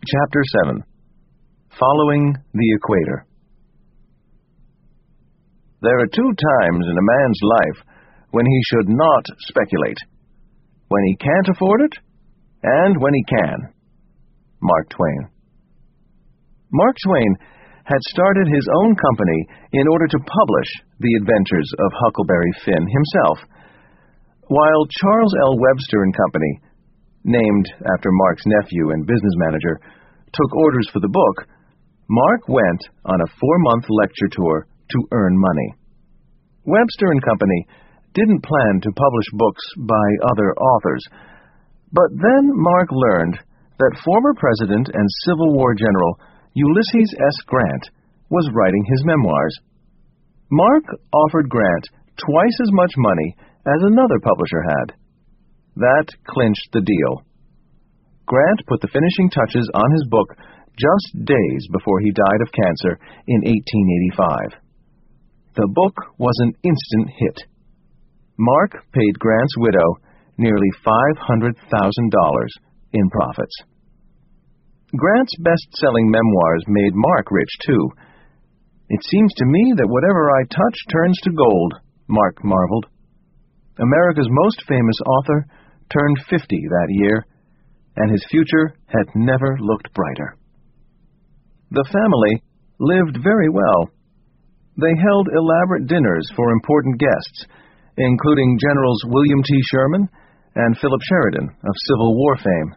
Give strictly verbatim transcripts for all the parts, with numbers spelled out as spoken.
Chapter seven. Following the Equator. There are two times in a man's life when he should not speculate: when he can't afford it, and when he can. Mark Twain. Mark Twain had started his own company in order to publish the adventures of Huckleberry Finn himself, while Charles L. Webster and Company, named after Mark's nephew and business manager, took orders for the book. Mark went on a four-month lecture tour to earn money. Webster and Company didn't plan to publish books by other authors, but then Mark learned that former President and Civil War General Ulysses S. Grant was writing his memoirs. Mark offered Grant twice as much money as another publisher had. That clinched the deal. Grant put the finishing touches on his book just days before he died of cancer in eighteen eighty-five. The book was an instant hit. Mark paid Grant's widow nearly five hundred thousand dollars in profits. Grant's best-selling memoirs made Mark rich, too. "It seems to me that whatever I touch turns to gold," Mark marveled. America's most famous author turned fifty that year, and his future had never looked brighter. The family lived very well. They held elaborate dinners for important guests, including Generals William T. Sherman and Philip Sheridan of Civil War fame.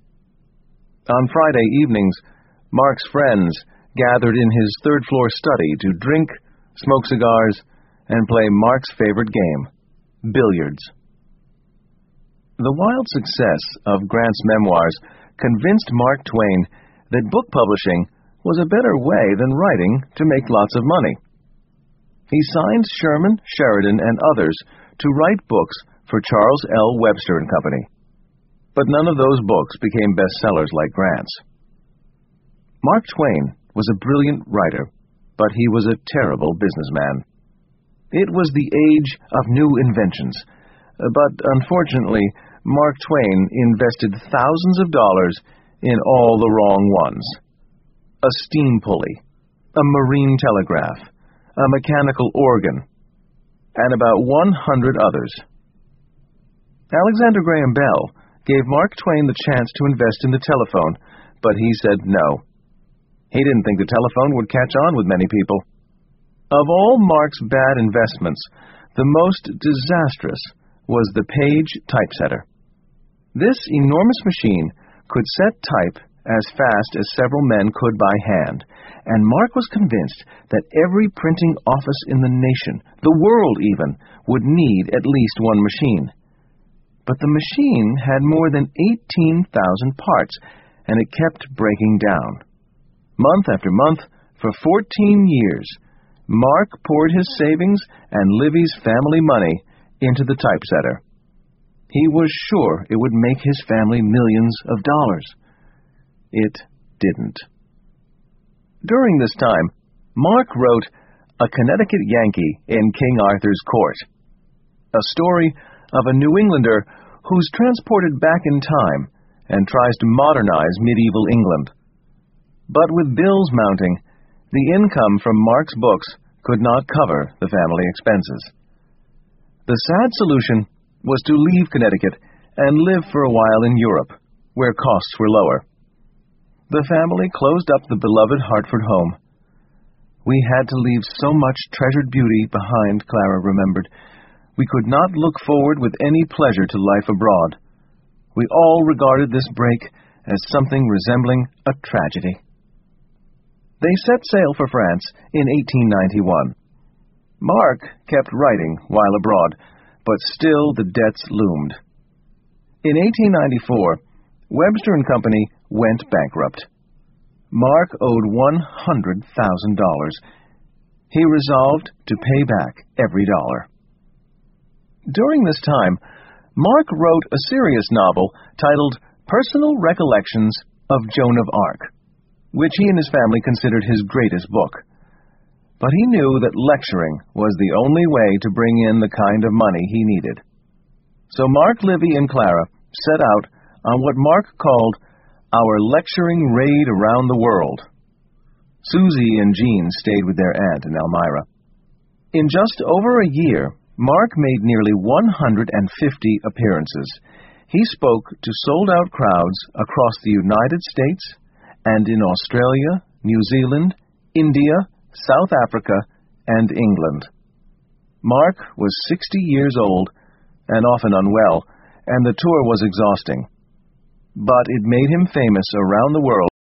On Friday evenings, Mark's friends gathered in his third-floor study to drink, smoke cigars, and play Mark's favorite game, billiards. The wild success of Grant's memoirs convinced Mark Twain that book publishing was a better way than writing to make lots of money. He signed Sherman, Sheridan, and others to write books for Charles L. Webster and Company. But none of those books became bestsellers like Grant's. Mark Twain was a brilliant writer, but he was a terrible businessman. It was the age of new inventions, but unfortunately, Mark Twain invested thousands of dollars in all the wrong ones. A steam pulley, a marine telegraph, a mechanical organ, and about one hundred others. Alexander Graham Bell gave Mark Twain the chance to invest in the telephone, but he said no. He didn't think the telephone would catch on with many people. Of all Mark's bad investments, the most disastrous was the Page typesetter. This enormous machine could set type as fast as several men could by hand, and Mark was convinced that every printing office in the nation, the world even, would need at least one machine. But the machine had more than eighteen thousand parts, and it kept breaking down. Month after month, for fourteen years, Mark poured his savings and Livy's family money into the typesetter. He was sure it would make his family millions of dollars. It didn't. During this time, Mark wrote A Connecticut Yankee in King Arthur's Court, a story of a New Englander who's transported back in time and tries to modernize medieval England. But with bills mounting, the income from Mark's books could not cover the family expenses. The sad solution was to leave Connecticut and live for a while in Europe, where costs were lower. The family closed up the beloved Hartford home. "We had to leave so much treasured beauty behind," Clara remembered. "We could not look forward with any pleasure to life abroad. We all regarded this break as something resembling a tragedy." They set sail for France in eighteen ninety-one. Mark kept writing while abroad, but still the debts loomed. In eighteen ninety-four, Webster and Company went bankrupt. Mark owed one hundred thousand dollars. He resolved to pay back every dollar. During this time, Mark wrote a serious novel titled Personal Recollections of Joan of Arc, which he and his family considered his greatest book. But he knew that lecturing was the only way to bring in the kind of money he needed. So Mark, Livy, and Clara set out on what Mark called Our lecturing raid around the world. Susie and Jean stayed with their aunt in Elmira. In just over a year, Mark made nearly one hundred fifty appearances. He spoke to sold-out crowds across the United States and in Australia, New Zealand, India, South Africa, and England. Mark was sixty years old and often unwell, and the tour was exhausting. But it made him famous around the world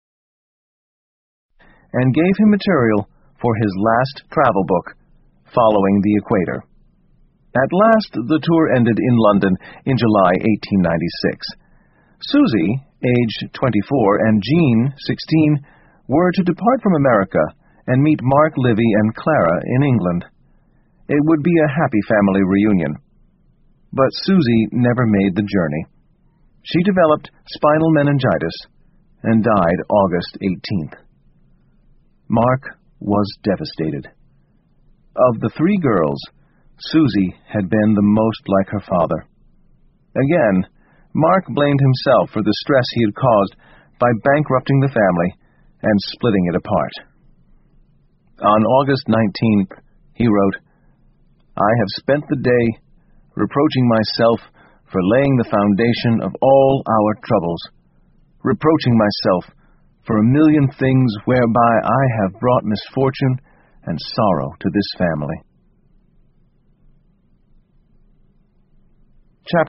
and gave him material for his last travel book, Following the Equator. At last, the tour ended in London in July eighteen ninety-six. Susie, age twenty-four, and Jean, sixteen, were to depart from America and meet Mark, Livy, and Clara in England. It would be a happy family reunion. But Susie never made the journey. She developed spinal meningitis and died August eighteenth. Mark was devastated. Of the three girls, Susie had been the most like her father. Again, Mark blamed himself for the stress he had caused by bankrupting the family and splitting it apart. On August nineteenth, he wrote, "I have spent the day reproaching myself for laying the foundation of all our troubles, reproaching myself for a million things whereby I have brought misfortune and sorrow to this family.